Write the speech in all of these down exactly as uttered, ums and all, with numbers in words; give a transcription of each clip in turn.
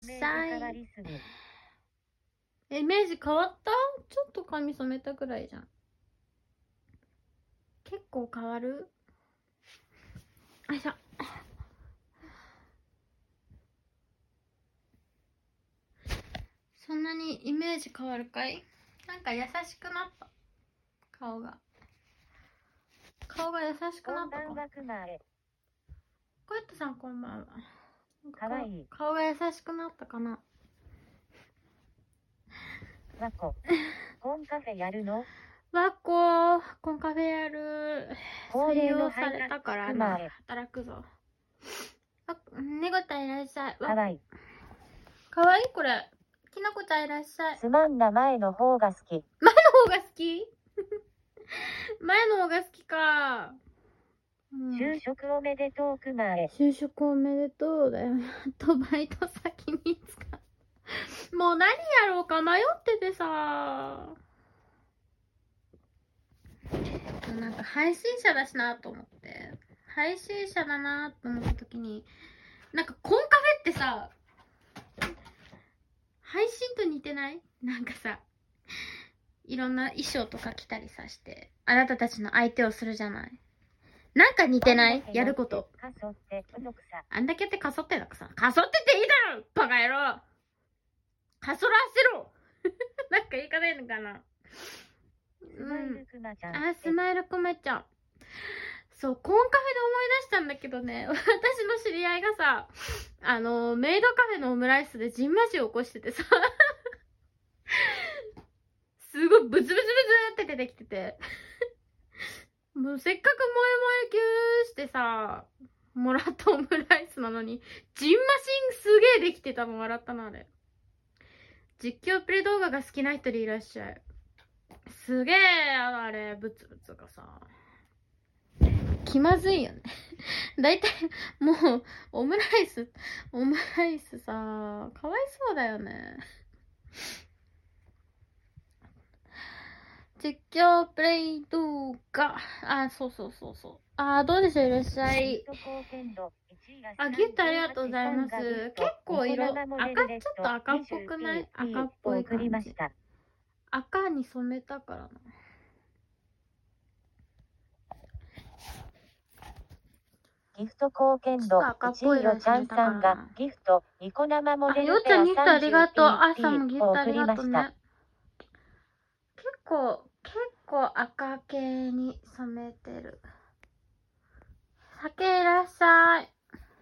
さい。イメージ変わった？ちょっと髪染めたくらいじゃん。結構変わる？よいしょ。そんなにイメージ変わるかい？なんか優しくなった。顔が。顔が優しくなったかも。コエットさんこんばんは。かわいい。顔が優しくなったかな。 わこ、コンカフェやるの？ わこ、コンカフェやる。採用されたからな。働くぞ。あ、猫ちゃんいらっしゃい。 かわいい。 かわいいこれ。きなこちゃんいらっしゃい。 すまんな、前の方が好き。 前の方が好き前の方が好きか。うん、 就職おめでとうくまえ。 就職おめでとうだよ。やっとバイト先見つかった。もう何やろうか迷っててさ。なんか配信者だしなと思って。配信者だなと思った時に、なんかコンカフェってさ、配信と似てない？なんかさ、いろんな衣装とか着たりさして、あなたたちの相手をするじゃない？なんか似てない？やること。あんだけやってかそってだかさ。かそってていいだろバカ野郎かそらせろなんか言い方いいのかな。うん。あ、スマイルくまちゃん。そう、コンカフェで思い出したんだけどね、私の知り合いがさ、あの、メイドカフェのオムライスでジンマシンを起こしててさ、すごいブツブツブツって出てきてて、もうせっかく萌え萌えキューしてさ、もらったオムライスなのに、ジンマシンすげえできてたの笑ったな、あれ。実況プレイ動画が好きな人でいらっしゃい。すげえあれ、ブツブツがさ。気まずいよね。だいたい、もう、オムライス、オムライスさ、かわいそうだよね。実況プレイ動画。あ、そうそうそうそう。あ、どうでしょう、いらっしゃい。あ、ギフトありがとうございます。結構色、赤、ちょっと赤っぽくない？赤っぽい感じ。赤に染めたからな。 ギフト貢献度いちいよちゃんさんがギフトニコ生モデルペア さんじゅうピーピーあ、よっちゃんギフトありがとう。あ、さんもギフトありがとうね。結構、結構赤系に染めてる。酒いらっしゃい。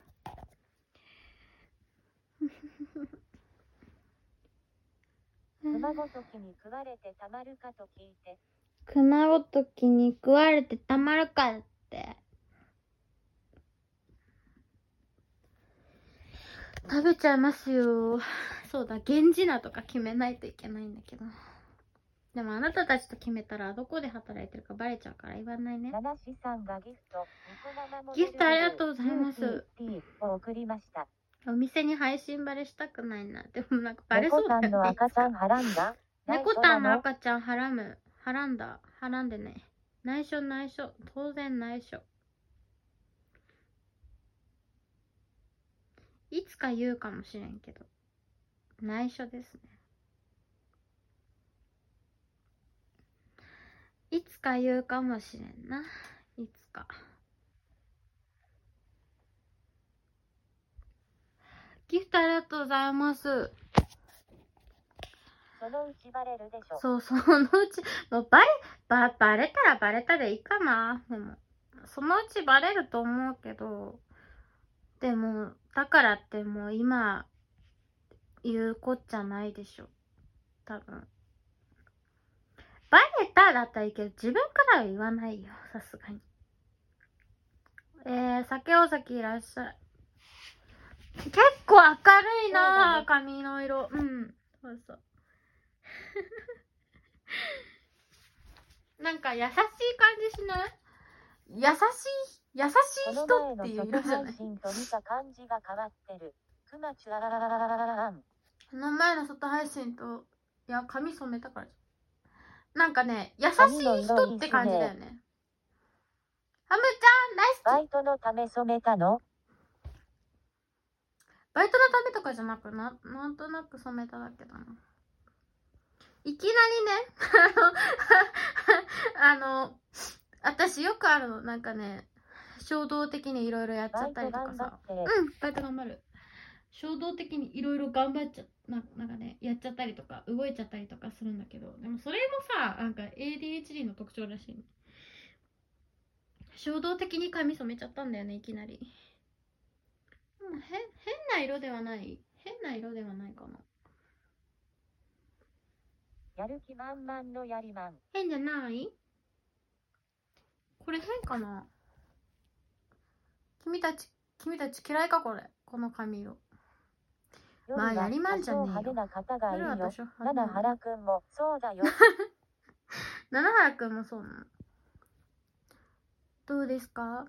熊ごときに食われてたまるかと聞いて。 熊ごときに食われてたまるかって。食べちゃいますよ。そうだ、源氏名とか決めないといけないんだけど。でもあなたたちと決めたらどこで働いてるかバレちゃうから言わないね。 七志さんがギフトギフトありがとうございます。 を送りました。 お店に配信バレしたくないな。でもなんかバレそうだよね。 猫たんの赤ちゃんはらんだ。 猫たんの赤ちゃんはらむ。はらんだ。はらんでね。内緒内緒。当然内緒。いつか言うかもしれんけど。内緒ですね。いつか言うかもしれんな。いつか。ギフトありがとうございます。 そのうちバレるでしょ。 そう、そのうち、もうバレ、ば、バレたらバレたでいいかな。でも、そのうちバレると思うけど、でも、だからってもう今、言うこっちゃないでしょ。多分。バレただったらいいけど、自分からは言わないよ。さすがに。えー、酒お酒いらっしゃい。結構明るいなぁ、髪の色。うん。そうそう。なんか優しい感じしない？優しい、優しい人っていう色じゃない？ この前の外配信と見た感じが変わってる。くまちゅあらららららん。 この前の外配信と、いや、髪染めたからじゃん。なんかね、優しい人って感じだよね。ハムちゃん、ナイス。 バイトのため染めたの？ バイトのためとかじゃなくな、なんとなく染めただけだな。いきなりね、あの、あの、私よくあるの、なんかね、衝動的にいろいろやっちゃったりとかさ。うん、バイト頑張る。衝動的にいろいろ頑張っちゃな、なんかね、やっちゃったりとか、動いちゃったりとかするんだけど、でもそれもさ、なんか エーディーエイチディー の特徴らしいの。衝動的に髪染めちゃったんだよね、いきなり。でも変、変な色ではない。変な色ではないかな。 やる気満々のやりまん。 変じゃない？これ変かな？君たち、君たち嫌いかこれ。この髪色。まあやりまんじゃねえよ。 派手な方がいるよ。 七原くんもそうだよ。 七原くんもそうなの。どうですか？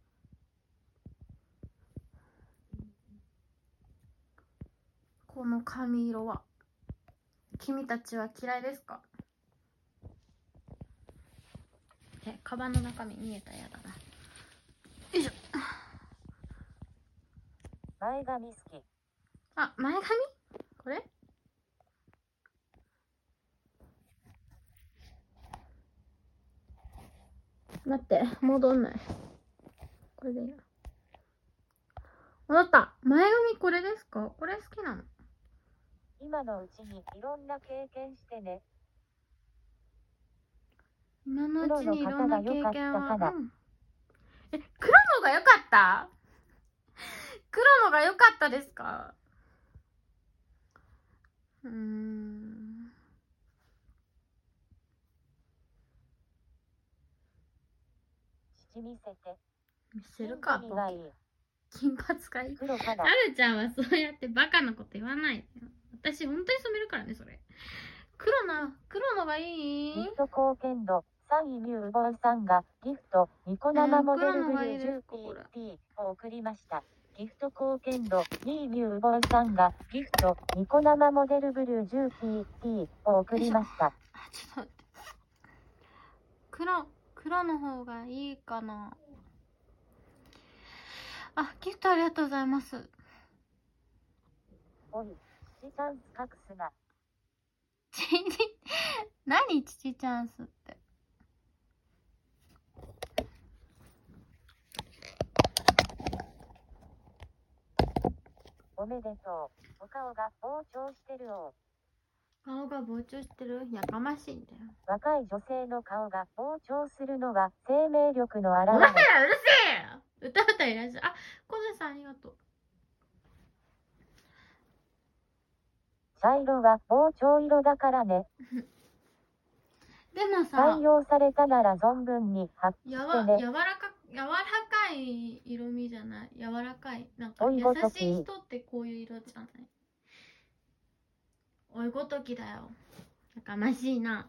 この髪色は。君たちは嫌いですか？え、カバンの中身見えたらやだな。よいしょ。 前髪好き。 あ、前髪？これ？待って、戻んない。これでいいや。戻った。前髪これですか？これ好きなの？ 今のうちにいろんな経験してね。 今のうちにいろんな経験は。うん、え、黒のが良かった？黒のが良かったですか？うーん。 父見せて。 見せるか、ボケ。金髪かい？ 黒かな。 あるちゃんはそうやってバカなこと言わないでよ。私本当に染めるからね、それ。黒な、黒のがいい？ ギフト貢献度さんいミューボイさんがギフトニコ生モデルブルー じゅうピーピー を送りました。ギフト貢献度にいミューボイさんがギフトニコ生モデルブルー じゅうピーピー を送りました。 あ、ちょっと待って。黒、黒の方がいいかな。あ、ギフトありがとうございます。 おい、チチャンス隠すな。 チチ、何チチチャンスって。 おめでとう。お顔が膨張してるお。 顔が膨張してる？やかましいんだよ。 若い女性の顔が膨張するのは生命力の表れ。 お前らうるせえよ。歌歌いらっしゃい。あ、小瀬さんありがとう。 茶色は膨張色だからね。 でもさ、 採用されたなら存分に発揮してね。 やわ、柔らか、柔らかい色味じゃない。柔らかい。なんか優しい人ってこういう色じゃない。おいごときだよ。やかましいな。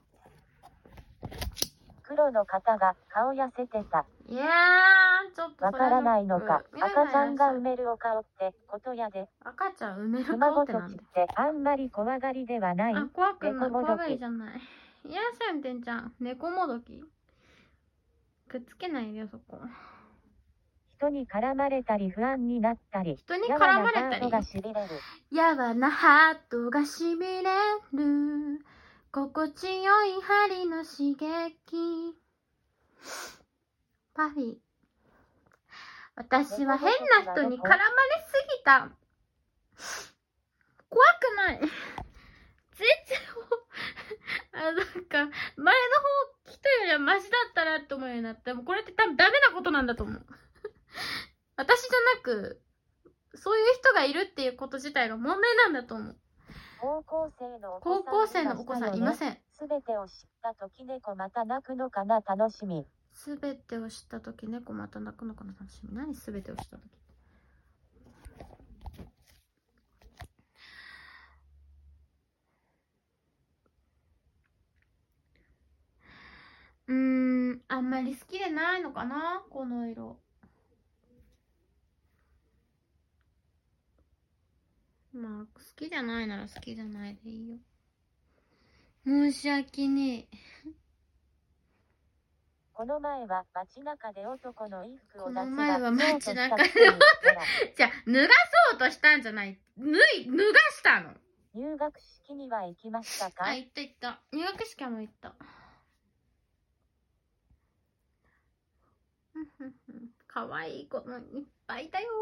黒の方が顔痩せてた。 いやー、ちょっとわからないのか。赤ちゃんが埋めるお顔ってことやで。 赤ちゃん埋める顔ってなんで。 ってあんまり怖がりではない。 あ、怖くない。怖がりじゃない。いらっしゃい、運転ちゃん。猫もどき。くっつけないでよ、そこ。 人に絡まれたり不安になったり。 人に絡まれたり。やわなハートがしびれる。心地よい針の刺激。パフィー。私は変な人に絡まれすぎた。怖くない。全然、あ、なんか、前の方、人よりはマシだったなって思うようになった。でもこれって多分ダメなことなんだと思う。私じゃなく、そういう人がいるっていうこと自体が問題なんだと思う。 高校生の高校生のお子さんいません。 すべてを知ったとき猫また泣くのかな楽しみ。 すべてを知ったとき猫また泣くのかな楽しみ。何すべてを知ったとき。うーん、あんまり好きでないのかなこの色。まあ、好きじゃないなら好きじゃないでいいよ。申し訳ねえ。 この前は街中で男の衣服をこ脱がの前は街中で脱がじゃあ、脱がそうとしたんじゃない。脱い、脱がしたの。 入学式には行きましたか？ あ、行った行った。入学式も行った。かわいい子もいっぱいいたよ。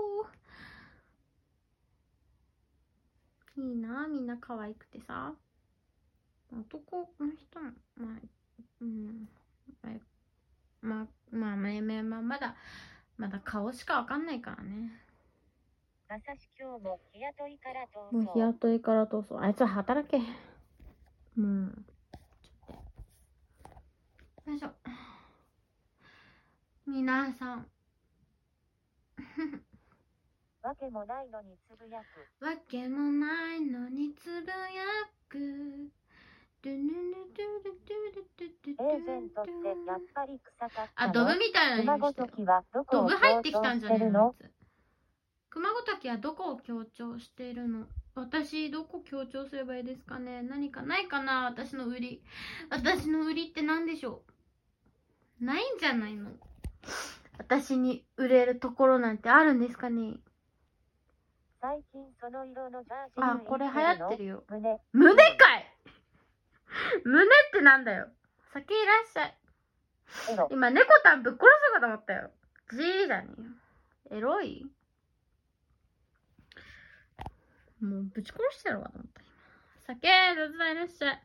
いいな、みんな可愛くてさ。男の人も、まあ、うん。まあ、まあ、まあ、まあ、まだ、まだ顔しかわかんないからね。 まさし今日も日雇いから逃走。 もう日雇いから逃走。あいつは働け。もう。ちょっと。よいしょ。皆さん。 わけもないのにつぶやく。 わけもないのにつぶやく。 エージェントってやっぱり臭かったの？ あ、ドブみたいなの熊言いましたよ。 ごときはどこをドブ入ってき強調たんじゃねえしてるの？ のあいつ。熊ごときはどこを強調しているの？私、どこ強調すればいいですかね？何かないかな？私の売り。私の売りって何でしょう？ないんじゃないの？私に売れるところなんてあるんですかね？ 最近その色のジャージあ、これ流行ってるよ。 胸。 胸かい胸ってなんだよ。先いらっしゃい。 エロ。 今、猫たんぶっ殺そうかと思ったよ。じーじゃねえよ。エロい？もうぶち殺してやろうかと思った。酒、どうぞいらっしゃい。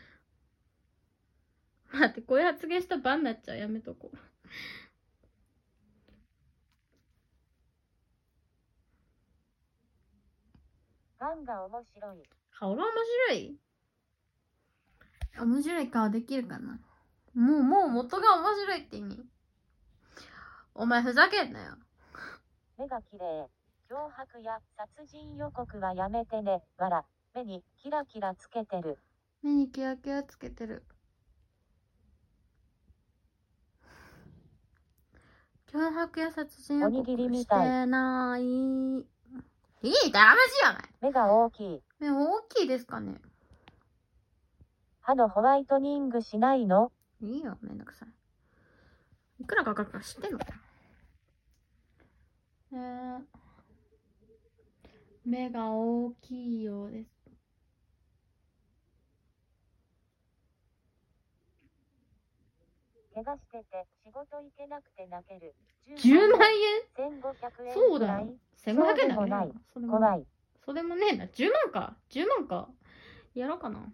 待って、こういう発言したらバンになっちゃう。やめとこう。 ガンが面白い。 顔が面白い？面白い顔できるかな？もう、もう元が面白いって意味？お前ふざけんなよ。 目が綺麗。脅迫や殺人予告はやめてね。わら。目にキラキラつけてる。 目にキラキラつけてる。脅迫や殺人予告してない。いいダメじゃない。 目が大きい。 目大きいですかね？ 歯のホワイトニングしないの？ いいよ、めんどくさい。いくらかかるか知ってんのかな？えー、目が大きいようです。 怪我してて仕事行けなくて泣ける。 じゅうまんえん ?せんごひゃくえん。 そうだよ。せんごひゃくえんだもない。 それも怖い。 それもねえな。じゅうまんか。じゅうまんか。やろうかな。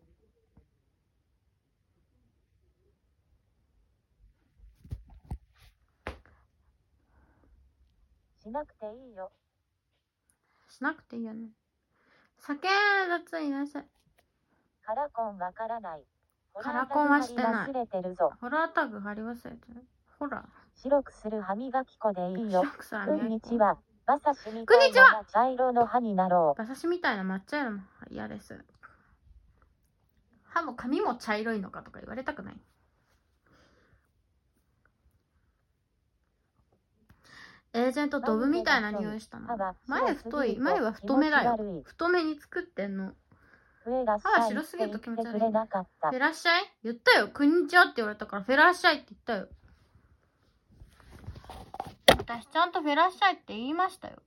しなくていいよ。 しなくていいよね。酒だついなさい。 カラコンわからない。 カラコンはしてない。 忘れてるぞ。 ホラータグ貼り忘れてる。ほら。 白くする歯磨き粉でいいよ。 白くする歯磨き粉。 こんにちは。馬刺しみたいな茶色の歯になろう。 馬刺しみたいな抹茶色の歯嫌です。歯も髪も茶色いのかとか言われたくない。エージェントドブみたいな匂いしたの。前太い。前は太めだよ。太めに作ってんの。歯は白すぎると気持ち悪い。フェラッシャイ言ったよ。こんにちはって言われたからフェラッシャイって言ったよ。私ちゃんとフェラッシャイって言いましたよ。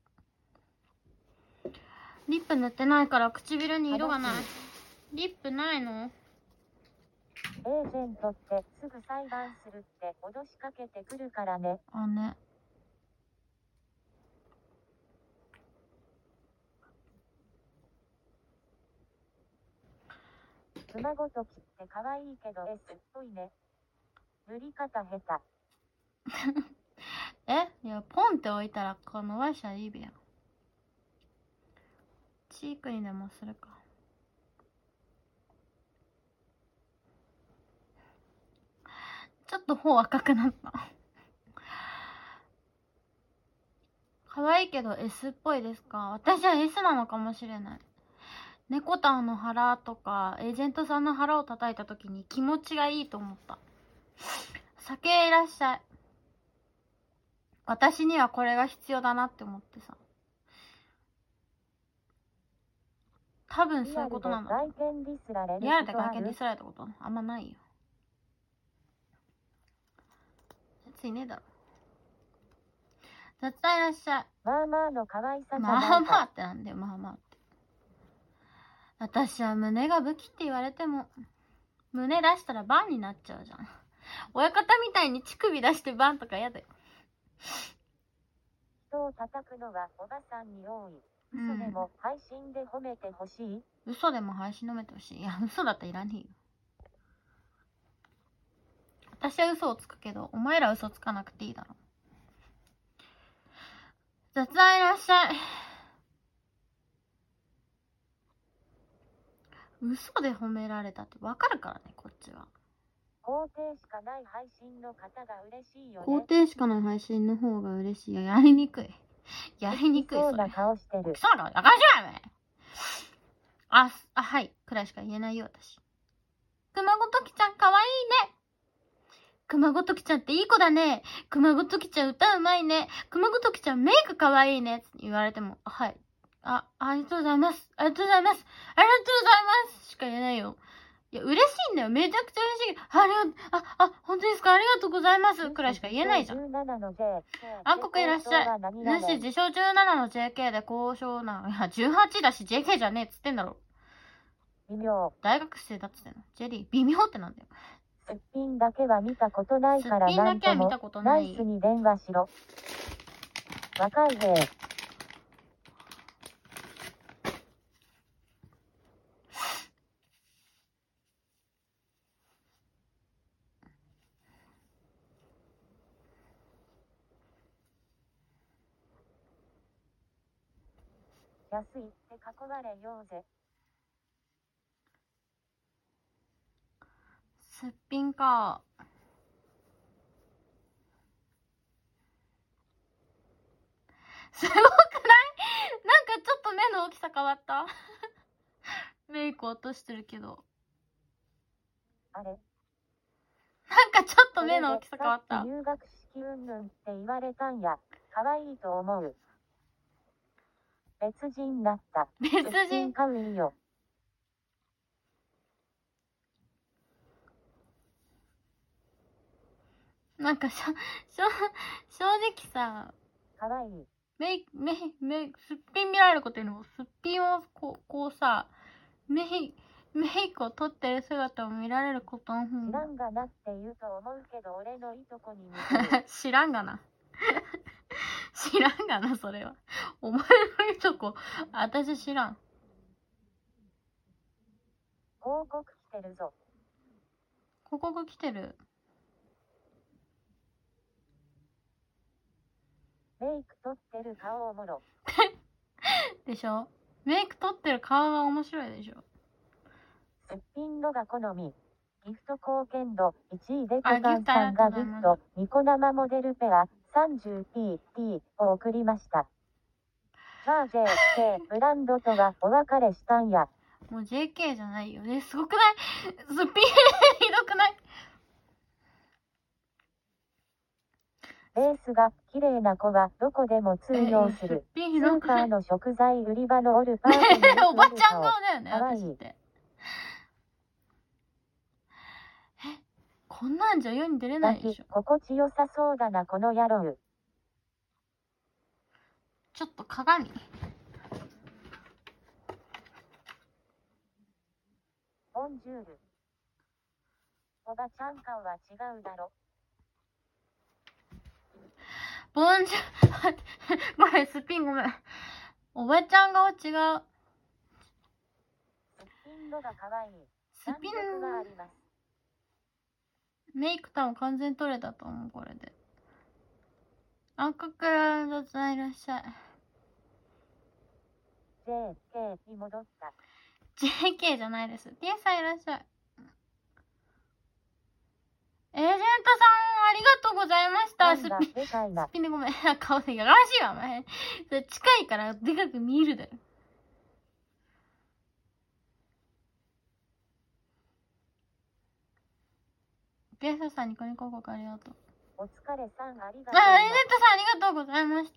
リップ塗ってないから唇に色がない。リップないの？ エージェントってすぐ裁判するって脅しかけてくるからね。 あね。 熊ごときって可愛いけど S っぽいね。塗り方下手。 えいや、ポンって置いたらこのワイシャいいべや。チークにでもするか。ちょっと頬赤くなった。可愛いけど S っぽいですか？私は S なのかもしれない。猫タンの腹とか、エージェントさんの腹を叩いたときに気持ちがいいと思った。酒いらっしゃい。私にはこれが必要だなって思ってさ。多分そういうことなんだ。リアルで外見ディスられたことあんまないよ。 ついねえだろ。雑談いらっしゃい。 まあまあの可愛さじゃまないか。 あまあってなんだよ、まあまあって。私は胸が武器って言われても、胸出したらバンになっちゃうじゃん。親方みたいに乳首出してバンとか嫌だよ。 人を叩くのはおばさんに多い。嘘でも配信で褒めてほしい、 うん、嘘でも配信飲めてほしい。いや、嘘だったらいらねえよ。私は嘘をつくけど、お前ら嘘つかなくていいだろ。雑談いらっしゃい。嘘で褒められたってわかるからね、こっちは。 肯定しかない配信の方が嬉しいよね。 肯定しかない配信の方が嬉しい。いや、やりにくい。やりにくい、それ。 そうな顔してる。 そうなの、やかしいわね。あ、あ、はい。くらいしか言えないよ、私。熊ごときちゃんかわいいね。熊ごときちゃんっていい子だね。熊ごときちゃん歌うまいね。熊ごときちゃんメイクかわいいね。って言われても、はい。あ、ありがとうございます。ありがとうございます。ありがとうございますしか言えないよ。いや、嬉しいんだよ。めちゃくちゃ嬉しい。ありがとう、あ、あ、本当ですか、ありがとうございます。くらいしか言えないじゃん。暗黒いらっしゃい。主、自称じゅうななの ジェーケー で交渉な。いや、じゅうはちだし ジェーケー じゃねえっつってんだろ。 微妙。 大学生だっつってんの。ジェリー、微妙ってなんだよ。 すっぴんだけは見たことないからなんとも。ナイスに電話しろ。若い兵。安いって囲われようぜ。 すっぴんか。すごくない？なんかちょっと目の大きさ変わったメイク落としてるけど。 あれ？ なんかちょっと目の大きさ変わった。 入学式うんぬんって言われたんや。可愛いと思う。別人だった。 別人かういよ。 なんかしょ、しょ、正直さ、 かわいい。 メイク、メイク、メイク、すっぴん見られることよりも、すっぴんをこう、こうさ、メイク、メイクを撮ってる姿を見られることの方知らが。 んがなって言うと思うけど、俺のいとこに似てる。 知らんがな。知らんがな、それは。お前のいとこ、私知らん。 広告来てるぞ。 広告来てる。 メイク撮ってる顔おもろ。 でしょ？メイク撮ってる顔が面白いでしょ？ すっぴんのが好み。ギフト貢献度いちいでコカンさんがギフトニコ生モデルペア さんじゅうピーピー を送りました。じゃあ ジェーケー ブランドとはお別れしたんや。 もう ジェーケー じゃないよね。すごくない？すっぴんひどくない？ ベースが綺麗な子はどこでも通用する。スーパーの食材売り場のオルパートにねえ、おばちゃん顔だよね、 かわいい。 私って。え、こんなんじゃ世に出れないでしょ。 心地よさそうだな、この野郎。 ちょっと鏡。 ボンジュール。おばちゃん顔は違うだろ。 ボンジュごめん、すっぴんごめん。おばちゃん顔違う。 すっぴんのが可愛い。 すっぴんはあります。 メイク多分完全取れたと思う、これで。暗黒雑談いらっしゃい。 ジェーケー に戻った。 ジェーケー じゃないです。ティエさんいらっしゃい。エージェントさん、ありがとうございました。すっぴん、すっぴんでごめん。顔でやらしいわ、お前。それ近いからでかく見えるだよ。ゲストさんにこニコ広告ありがとう。 お疲れさん、ありがとう。 あ、エージェントさんありがとうございました。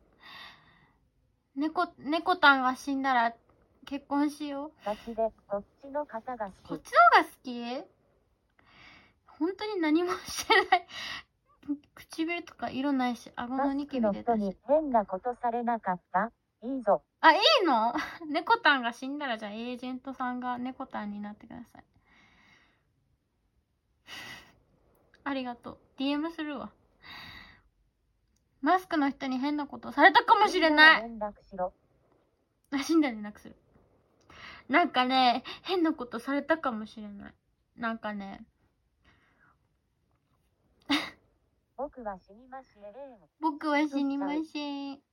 猫、猫たんが死んだら結婚しよう。 ガチで、こっちの方が好き。 こっちの方が好き？本当に何もしてない。 唇とか色ないし、顎のニキビの出たし。 人に変なことされなかった？いいぞ。 あ、いいの？猫タンが死んだら、じゃあエージェントさんが猫タンになってください。ありがとう。ディーエム するわ。マスクの人に変なことされたかもしれない。 連絡しろ。 あ、死んだら連絡する。なんかね、変なことされたかもしれない。なんかね。 僕は死にましえ。 僕は死にません。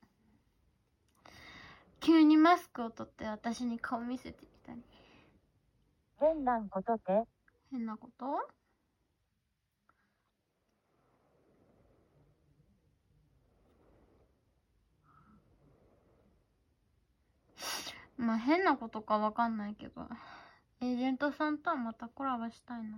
急にマスクを取って私に顔見せてきたり。 変なことって変なこと？まあ変なことかわかんないけど、エージェントさんとはまたコラボしたいな。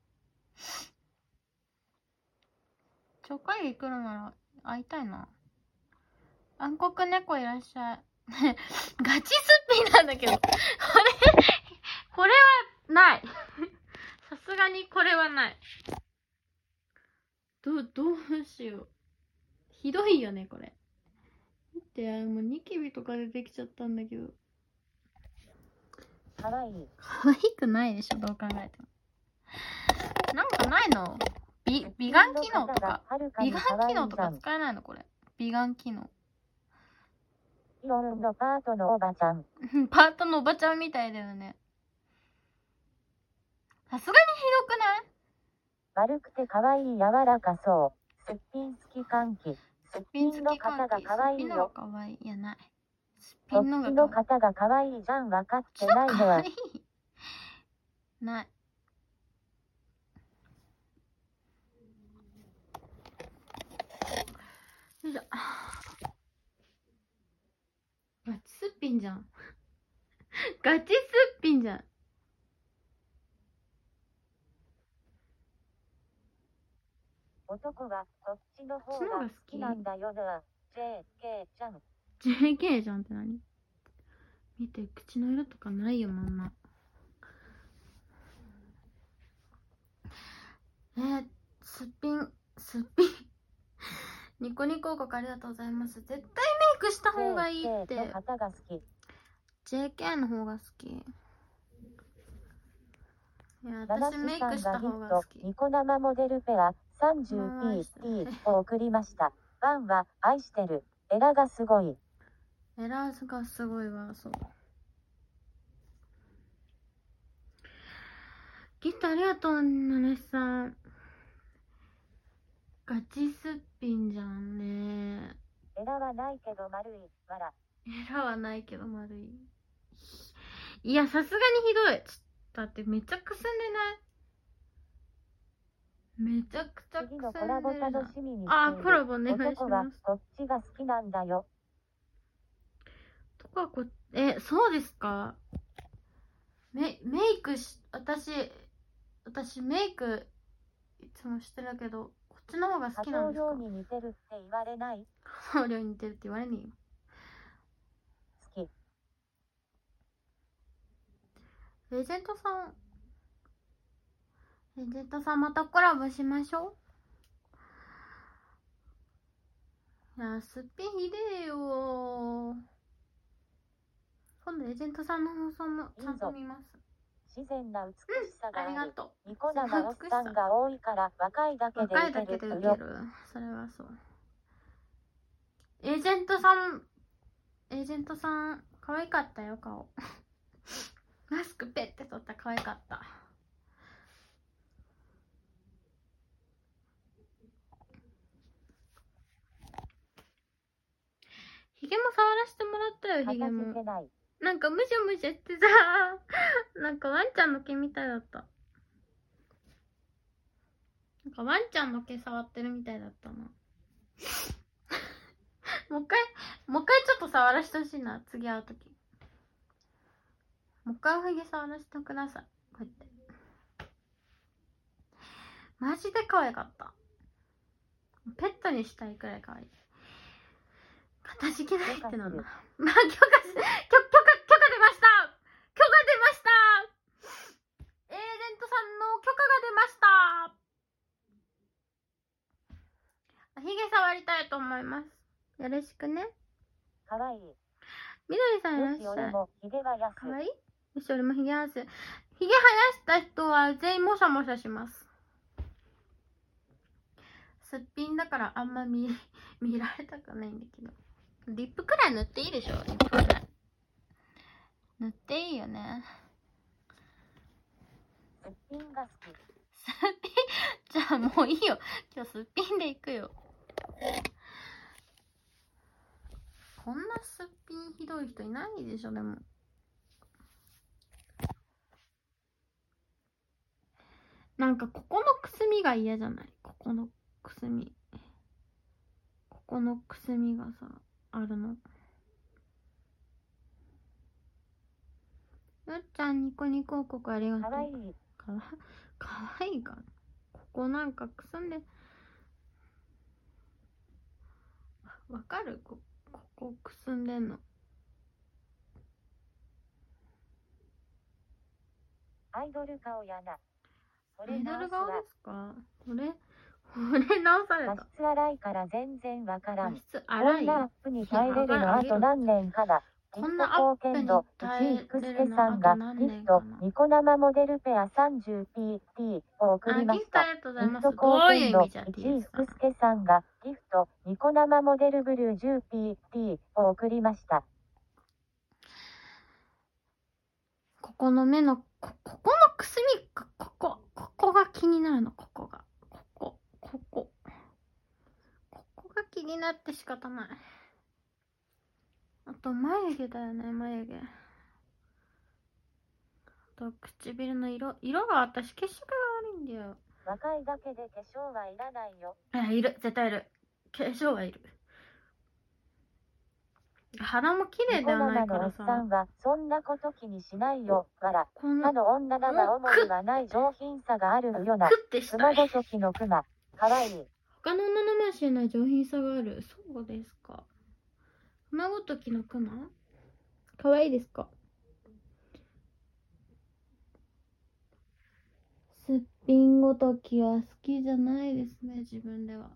超会議来るなら会いたいな。暗黒猫いらっしゃい。ガチすっぴんなんだけど。これ、これはない。さすがにこれはない。どう、どうしよう。ひどいよね、これ。見て、もうニキビとか出てきちゃったんだけど。 かわいい。 可愛くないでしょ、どう考えても。なんかないの？美、美顔機能とか。美顔機能とか使えないのこれ。美顔機能。 イオンのパートのおばちゃん。 パートのおばちゃんみたいだよね。さすがにひどくない？ 悪くて可愛い柔らかそう。すっぴん好き歓喜。すっぴんの方が可愛いよ。 可愛い。いや、ない。すっぴそっんのがちの方が可愛いじゃん。分かってないのは。 ない。よいしょ。ガチすっぴんじゃん。ガチすっぴんじゃん。 男はこっちの方が好きなんだよな。ジェーケー じゃん。 ジェーケー じゃんって何？見て、口の色とかないよ、まんま。えー、すっぴん、すっぴん。ニコニコ広告ありがとうございます。絶対メイクした方がいいって。 ジェーケー の方が好き。 ジェーケー の方が好き。いや、私メイクした方が好き。 ニコ生モデルペア さんじゅうピーティー を送りました。ファンは愛してる。エラがすごい。 エラーがすごいわ、そう。ギフトありがとう、ナネさん。ガチすっぴんじゃんね。 エラはないけど丸い。わら。 エラはないけど丸い。いや、さすがにひどい。だってめっちゃくすんでない？めちゃくちゃくすんでるじゃん。 次のコラボ楽しみにしている。 あー、コラボお願いし男はます。 こっちが好きなんだよ。 とかこ、え、そうですか？メ、メイクし、私、私メイクいつもしてるけど、こっちの方が好きなんですか？ 波動量に似てるって言われない？ 波動量に似てるって言われねえよ。 好き。 エージェントさん、エージェントさんまたコラボしましょう。いや、すっぴんひでえよ。今度エージェントさんの放送もちゃんと見ます。 自然な美しさがある。 ありがとう。 ニコ生おっさんが多いから若いだけで若いだけでウケる。それはそう。エージェントさん、エージェントさん、可愛かったよ、顔。マスクペッて取ったら可愛かった。ヒゲも触らせてもらったよ、ヒゲも。なんかムシャムシャしてさ、なんかワンちゃんの毛みたいだった。なんかワンちゃんの毛触ってるみたいだったな。もう一回、もう一回ちょっと触らせてほしいな、次会うとき。もう一回おひげ触らせてください。こうやって。マジで可愛かった。ペットにしたいくらい可愛い。かたじけないってなんだ。まあ、許可し、許、許可、許可出ました許可出ましたエージェントさんの許可が出ましたろしくね。 かわいい。 みどりさんいらっよし、 しゃい。 俺もひげはやす。 かわいい。よし、俺もひげ生やす。ひげ生やした人は全員もしゃもしゃします。すっぴんだからあんま見、見られたくないんだけど。リップくらい塗っていいでしょ。リップくらい塗っていいよね。 すっぴんが好き。 すっぴんじゃあもういいよ。今日すっぴんでいくよ。こんなすっぴんひどい人いないでしょ。でもなんかここのくすみが嫌じゃない？ここのくすみ、ここのくすみがさあるの。よっちゃんニコニコ広告ありがとう。 かわいい。 かわかわいいか。ここなんかくすんで、わかる？こここくすんでんの。 アイドル顔やな。こアイドれ直すわ。 ル顔ですか？これこれ直され加た。 湿荒いから全然わからん。 加湿荒い。 こんなアップに耐えれるのあと何年かだ。ギフト貢献度いちい福助さんがギフトニコ生モデルペア さんじゅっピーティー を送りました。ギフト貢献度いちい福助さんがギフトニコ生モデルブルー じゅっピーティー を送りました。 ここの目の こ, ここのくすみ、ここここが気になるの。ここがここここここが気になって仕方ない。あと眉毛だよね。眉毛、あと唇の色色が、私血色が悪いんだよ。 若いだけで化粧はいらないよ。 あ、いる、絶対いる。化粧はいる。肌も綺麗ではないからさ。 ニコ生のおっさんはそんなこと気にしないよ。わら。他の女なら主にはない上品さがあるよな。熊ごときの熊。かわいい。 他の女のましない上品さがある。そうですか。熊ごときの熊かわいいですか？すっぴんごときは好きじゃないですね。自分では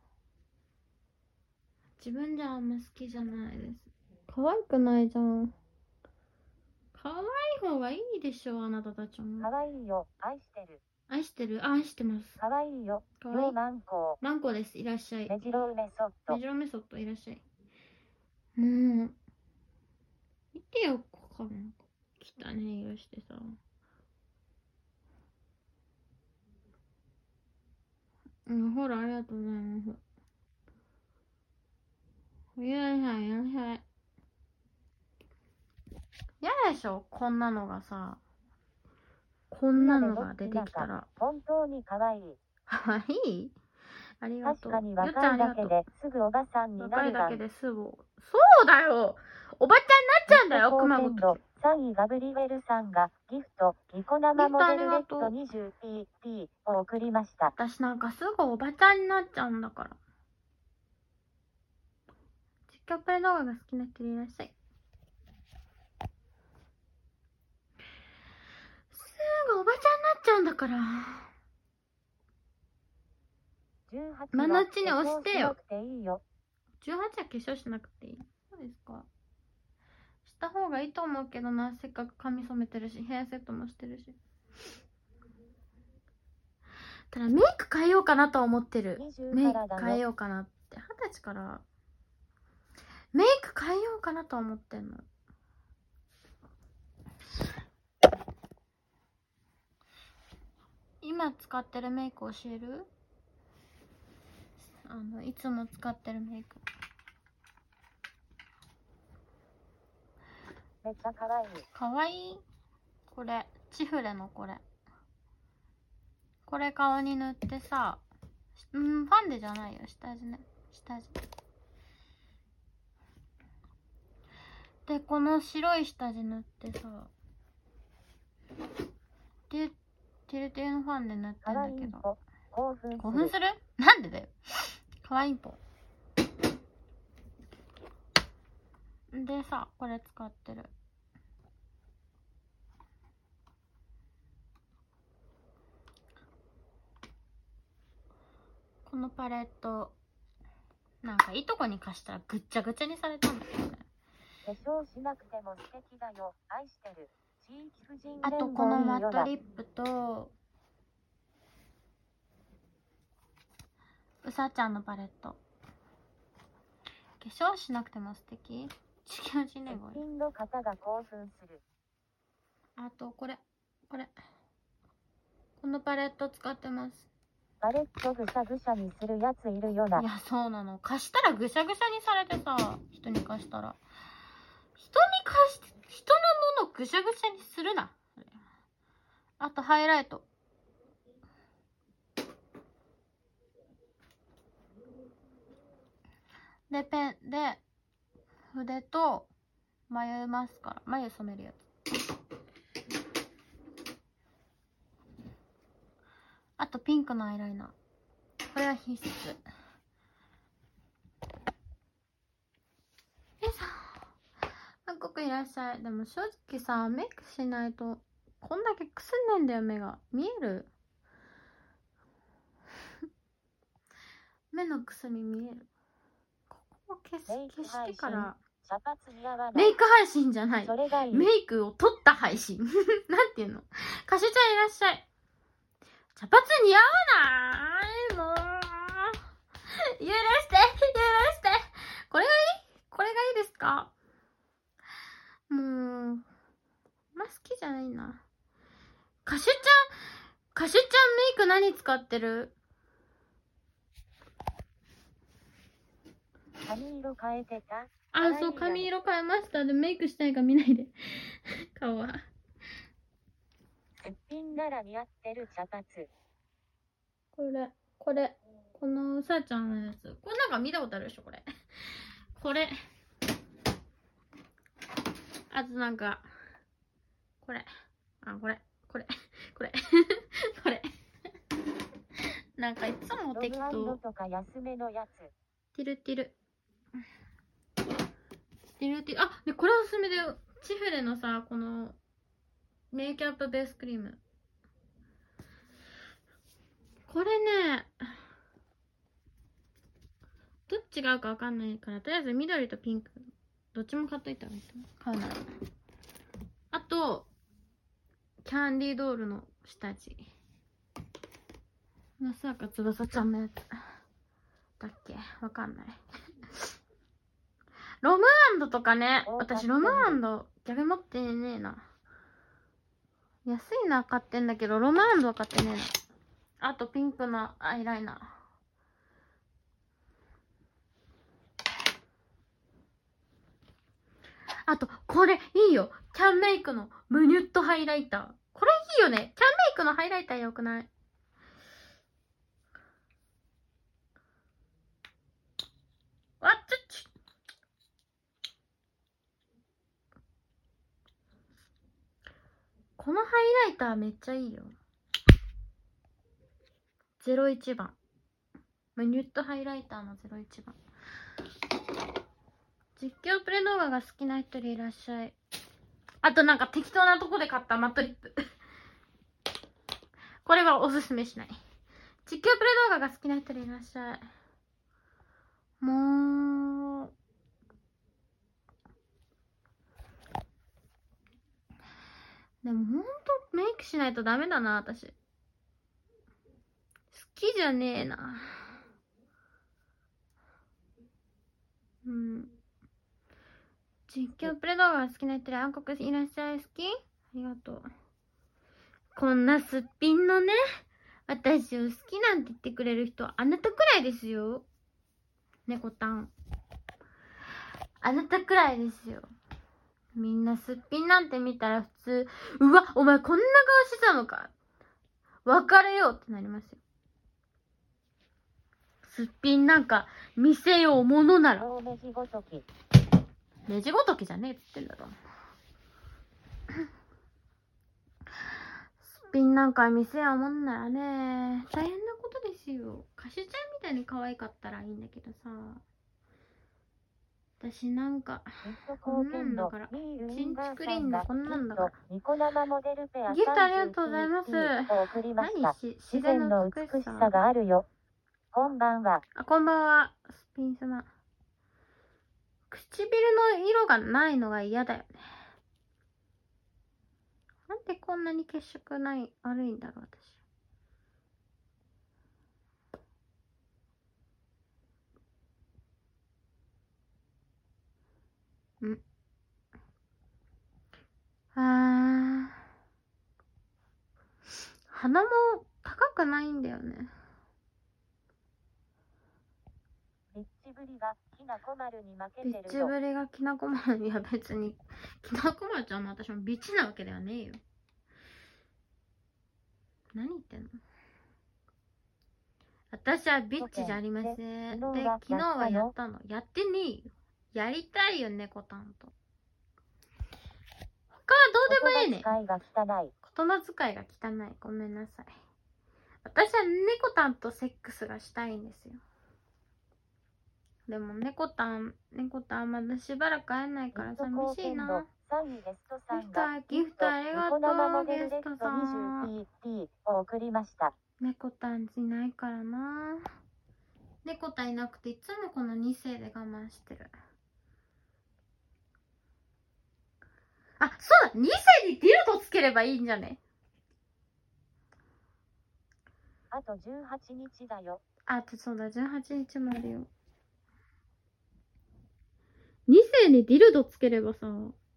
自分じゃあんま好きじゃないです。可愛くないじゃん。可愛い方がいいでしょ。あなたたちも。 可愛いよ。愛してる。 愛してる。あ、愛してます。 可愛いよ。 かわいい。 マンコマンコです。いらっしゃい。 メジロメソッド。 メジロメソッドいらっしゃい。もう見てよ。ここなんか汚ねえ色してさ。うん、ほら、ありがとうございます。いらっしゃい、いらっしゃい。嫌でしょ、こんなのがさ。こんなのが出てきたら。 本当に可愛い。 可愛い？ありがとう。 確かに若いだけですぐおばさんになるが。 若いだけですぐ。そうだよ。おばちゃんになっちゃうんだよ、熊本。 さんいガブリエルさんがギフトニコ生モデルレッド にじゅうピーティー を送りました。 私なんかすぐおばちゃんになっちゃうんだから。実況プレイ動画が好きな人いらっしゃい。すぐおばちゃんになっちゃうんだから。真夏に押してよ。じゅうはちは化粧しなくていい。そうですか。した方がいいと思うけどな。せっかく髪染めてるし、ヘアセットもしてるし。ただメイク変えようかなとは思ってる。メイク変えようかなって。はたちからメイク変えようかなとは思ってんの。今使ってるメイク教える？あのいつも使ってるメイク。 めっちゃ可愛い。 可愛い。これチフレのこれ。これ顔に塗ってさ、うん、ファンデじゃないよ、下地ね、下地。でこの白い下地塗ってさ、でテルテルのファンデ塗ってんだけど、 興奮興奮する？なんでだよ。可愛いぽ。でさ、これ使ってる。このパレットなんかいいとこに貸したらぐっちゃぐちゃにされたんだけどね。 化粧しなくても素敵だよ。愛してる。地域婦人あとこのマットリップとうさちゃんのパレット。化粧しなくても素敵。地球人ねこれ。 の方が興奮する。 あとこれこれこのパレット使ってます。 パレットぐしゃぐしゃにするやついるよな。 いやそうなの。貸したらぐしゃぐしゃにされてさ、人に貸したら人に貸して人のものぐしゃぐしゃにするな。あとハイライト。でペンで筆と眉マスカラ、眉染めるやつ。あとピンクのアイライナー。これは必須。えさ韓国いらっしゃい。でも正直さ、メイクしないとこんだけくすんでんだよ。目が見える目のくすみ見える。ここを消す消してからメイク配信じゃない、メイクを撮った配信なんていうの。かしちゃんいらっしゃい。茶髪似合わないもう許して許してこれがいいこれがいいですか。もうまあ好きじゃないな。かしゅちゃんかしゅちゃんメイク何使ってる。 髪色変えてた。 あ、そう、髪色変えました。でメイクしたいから見ないで顔は。 すっぴんなら似合ってる茶髪。 これこれこのさあちゃんのやつ、これなんか見たことあるでしょこれこれあとなんかこれあこれこれこれこれなんかいつも適当。 とか安めのやつ。 ティルティルティルティル。あ、でこれおすすめだよ。チフレのさ、このメイキャップベースクリーム。これね、どっちが合うかわかんないから、とりあえず緑とピンクどっちも買っといたらいいと思う。買うなら。あとキャンディードールの下地。まさか翼ちゃんのやつだっけわかんないロムアンドとかね。私ロムアンド逆持ってねえな。安いのは買ってんだけどロムアンドは買ってねえな。あとピンクのアイライナー。あとこれいいよ。キャンメイクのムニュットハイライター。これいいよね。キャンメイクのハイライターよくない？あっちょっち。このハイライターめっちゃいいよ。ゼロいちばん。ムニュットハイライターのゼロいちばん。実況プレ動画が好きな人でいらっしゃい。あとなんか適当なとこで買ったマットリップこれはおすすめしない。実況プレ動画が好きな人でいらっしゃい。もうでもほんとメイクしないとダメだな私。好きじゃねえな。うん。実況プレ動画が好きな人で暗黒いらっしゃい。好き？ありがとう。こんなすっぴんのね、私を好きなんて言ってくれる人はあなたくらいですよ。猫たん。あなたくらいですよ。みんなすっぴんなんて見たら普通、うわ、お前こんな顔してたのか。別れようってなりますよ。すっぴんなんか見せようものなら。 ネジごとき。 ネジごときじゃねえっつってんだろ。すっぴんなんか見せようもんならね、大変なことですよ。カシュちゃんみたいに可愛かったらいいんだけどさ。私なんかこんなんだから、チンチクリーンのこんなんだから。ギフトありがとうございます。 何し自然の美しさがあるよ。 こんばんは。 あ、こんばんは。スピン様。唇の色がないのが嫌だよね。なんでこんなに血色ない悪いんだろう、私。んあー。鼻も高くないんだよね。 ビッチぶりがきなこ丸に負けビッチてるよ。 ぶりがきなこ丸。いや別に、きなこ丸ちゃんも私もビッチなわけではねえよ。何言ってんの？私はビッチじゃありません。で、昨日はやったの。やってねえよ。やりたいよ、猫たんと。他はどうでもいいね。 言葉遣いが汚い。 言葉遣いが汚い。ごめんなさい。私は猫たんとセックスがしたいんですよ。でも猫たん、猫たんまだしばらく会えないから寂しいな。 さんいゲストさんがギフトありがとう。 ニコ生モデルレッドゲストさん。 にじゅうピーピー を送りました。 猫たんいないからな。猫たんいなくていつもこのに世で我慢してる。あ、そうだ、に世にディルドつければいいんじゃね？ あとじゅうはちにちだよ。 あとそうだ、じゅうはちにちもあるよ。に世にディルドつければさ、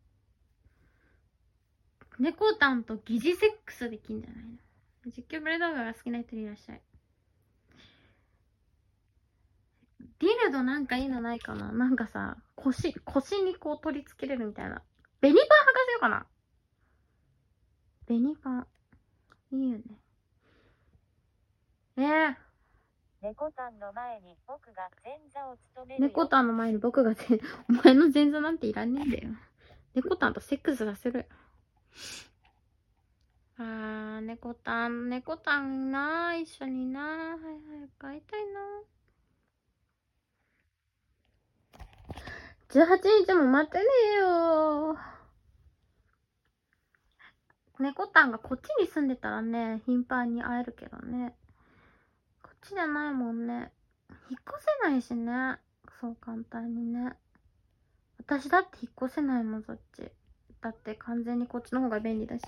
猫たんと疑似セックスできんじゃないの？実況プレイ動画が好きな人いらっしゃい。ディルドなんかいいのないかな？なんかさ、腰、腰にこう取り付けれるみたいな。ベニパン履かせようかな。ベニパン。いいよね。ええー。 猫たんの前に僕が前座を務めるよ。 猫たんの前に僕が前、お前の前座なんていらねえんだよ。猫たんとセックスさせる。あー、猫たん、猫たんなー、一緒になー。はい、早く会いたいなー。じゅうはちにちも待ってねえよー。猫たんがこっちに住んでたらね、頻繁に会えるけどね。こっちじゃないもんね。引っ越せないしね。そう簡単にね。私だって引っ越せないもん、そっち。だって完全にこっちの方が便利だし。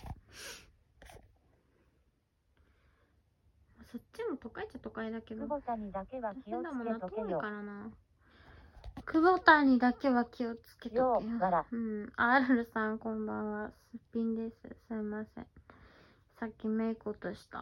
そっちも都会っちゃ都会だけど。 久保田にだけは気をつけとけよ。 からな。久保田にだけは気をつけとけよ。うん。あ、アルルさんこんばんは。すっぴんです。すいません。さっきメイク落とした。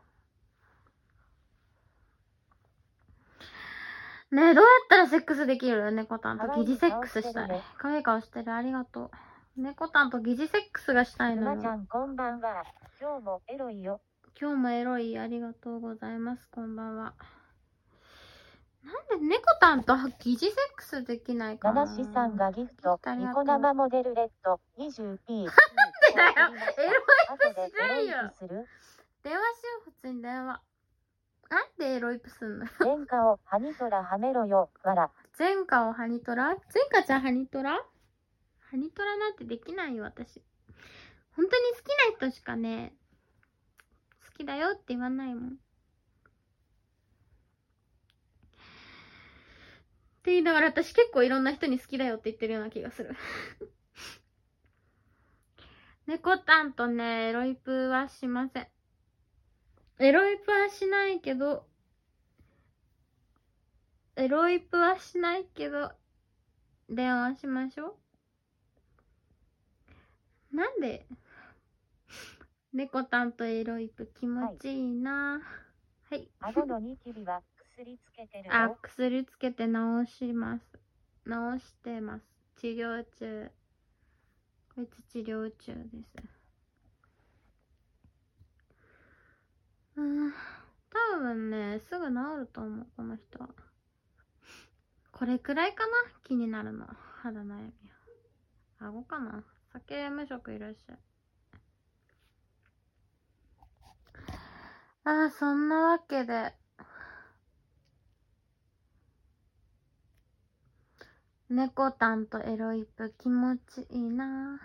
ねえ、どうやったらセックスできる？猫たんと疑似セックスしたい。可愛い顔してる。ありがとう。猫たんと疑似セックスがしたいのよ。 馬ちゃんこんばんは。今日もエロいよ。 今日もエロい。ありがとうございます。こんばんは。なんで猫たんと疑似セックスできないかな。 七志さんがギフト、ニコ生モデルレッド にじゅうピー。なんでだよ。エロイプしないよ。電話しよう、普通に電話。なんでエロイプすんの？ 前科をハニトラはめろよ、わら。 前科をハニトラ？前科じゃハニトラ？ハニトラなんてできないよ、私。本当に好きな人しかね、好きだよって言わないもん。って言いながら私結構いろんな人に好きだよって言ってるような気がする。猫たんとね、エロイプはしません。エロイプはしないけど、エロイプはしないけど、電話しましょう。なんで猫たんとエロイプ気持ちいいな。はい。 顎のニキビは薬つけてるの？ あ、薬つけて治します。治してます。治療中。こいつ治療中です。うん。多分ね、すぐ治ると思う、この人は。これくらいかな、気になるの。肌悩みは。顎かな。酒無職いらっしゃい。ああ、そんなわけで。猫たんとエロイプ気持ちいいな。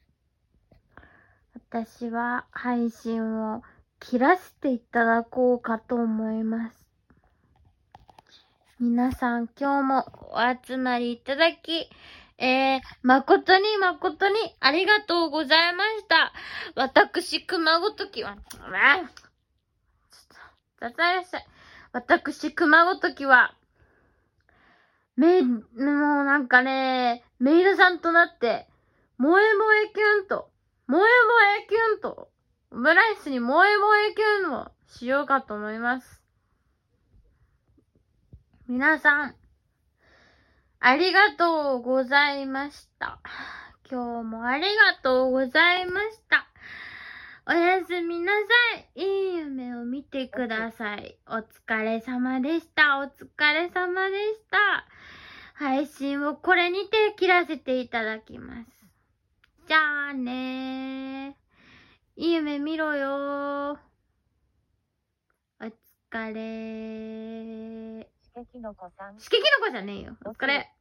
私は配信を切らせていただこうかと思います。 皆さん今日もお集まりいただき、えー、誠に誠にありがとうございました。私、熊ごときは、ちょっと、ざざいらっしゃい。私、熊ごときは、め、もうなんかね、メイドさんとなって、萌え萌えキュンと、萌え萌えキュンと、オムライスに萌え萌えキュンをしようかと思います。皆さん、ありがとうございました。今日もありがとうございました。おやすみなさい。いい夢を見てください。お疲れ様でした。お疲れ様でした。配信をこれにて切らせていただきます。じゃあねー。いい夢見ろよー。お疲れー。 しけきのこさん。 しけきのこじゃねえよ。お疲れ。